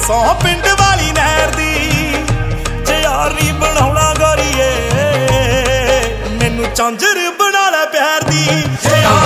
सौ पिंड वाली नहर दी जे यार नी बनाउणा गोरीए मैनू झांझर बना लै प्यार दी।